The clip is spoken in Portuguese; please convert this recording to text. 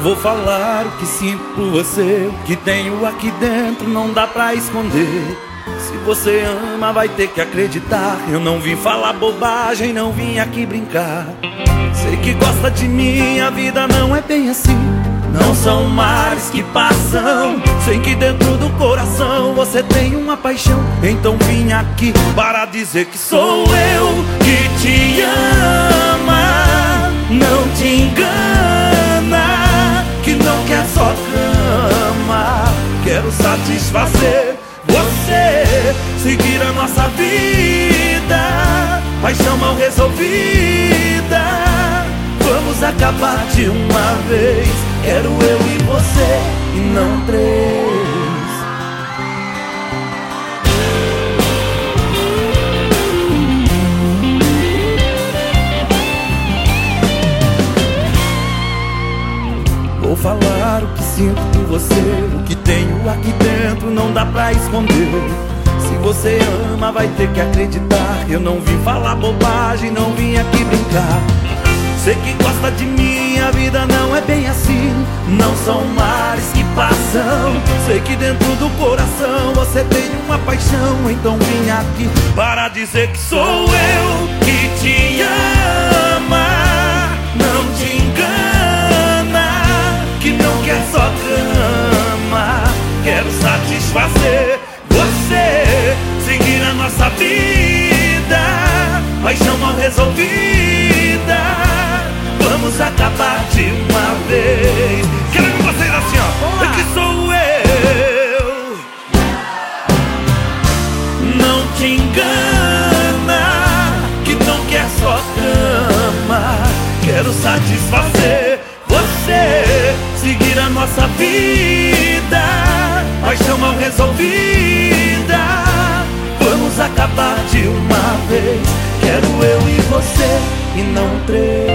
Vou falar o que sinto por você, o que tenho aqui dentro não dá pra esconder. Se você ama vai ter que acreditar. Eu não vim falar bobagem, não vim aqui brincar. Sei que gosta de mim, a vida não é bem assim. Não são mares que passam. Sei que dentro do coração você tem uma paixão. Então vim aqui para dizer que sou eu que te ama. Não te engana, que não quer só cama. Quero satisfazer você, seguir a nossa vida, paixão mal resolvida. Vamos acabar de uma vez. Quero eu e você e não três. Vou falar o que sinto por você, o que tenho aqui dentro não dá pra esconder. Se você ama vai ter que acreditar. Eu não vim falar bobagem, não vim aqui brincar. Sei que gosta de mim, a vida não é bem assim. Não são mares que passam. Sei que dentro do coração você tem uma paixão. Então vim aqui para dizer que sou eu que te ama. Não te engana, que não quer só cama. Quero satisfazer você, seguir a nossa vida, paixão mal resolvida. Vamos acabar de uma vez. Quero ver vocês assim, ó. É que sou eu. Não te engana, que não quer só cama. Quero satisfazer você, seguir a nossa vida, paixão mal resolvida. Vamos acabar de uma vez. Quero eu e você e não três.